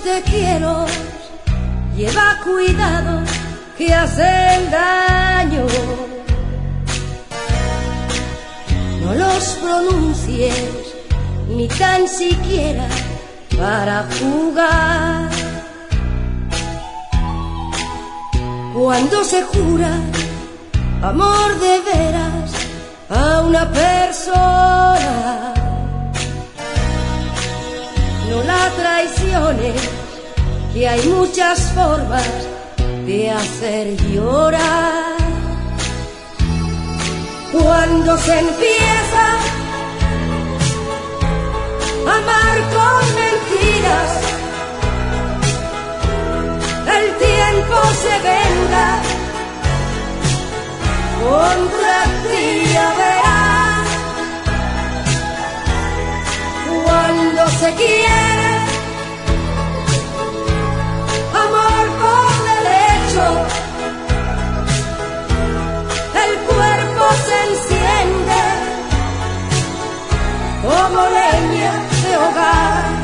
te quiero, lleva cuidado que hacen daño. No los pronuncies ni tan siquiera para jugar. Cuando se jura amor de veras a una persona, no la traiciones, que hay muchas formas de hacer llorar. Cuando se empieza a amar con mentiras, el tiempo se venga contra ti, ya verás. Cuando se quiere amor por derecho, el cuerpo se enciende como leña de hogar.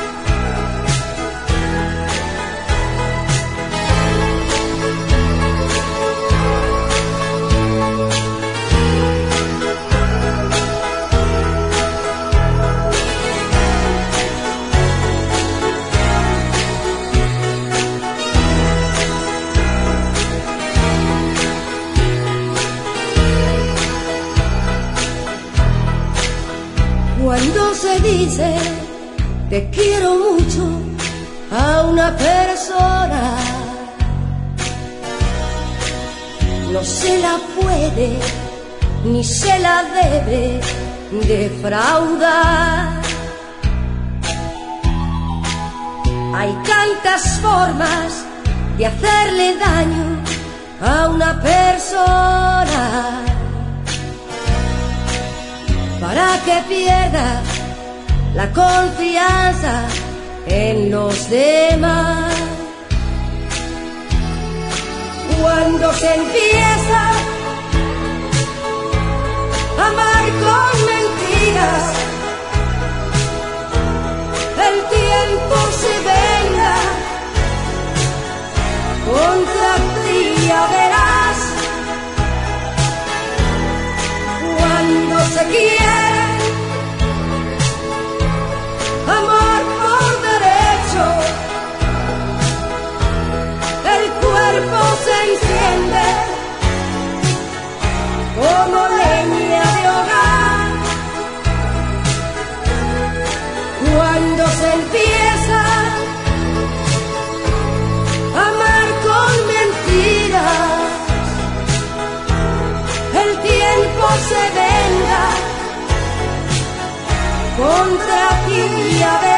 Cuando se dice te quiero mucho a una persona, no se la puede ni se la debe defraudar. Hay tantas formas de hacerle daño a una persona para que pierda la confianza en los demás. Cuando se empieza a amar con mentiras, el tiempo se venga contra ti, ya verás. Cuando se quiere amor por derecho, el cuerpo se enciende como leña de hogar. Cuando se empieza a amar con mentiras, el tiempo se venga contra ti, ya verás.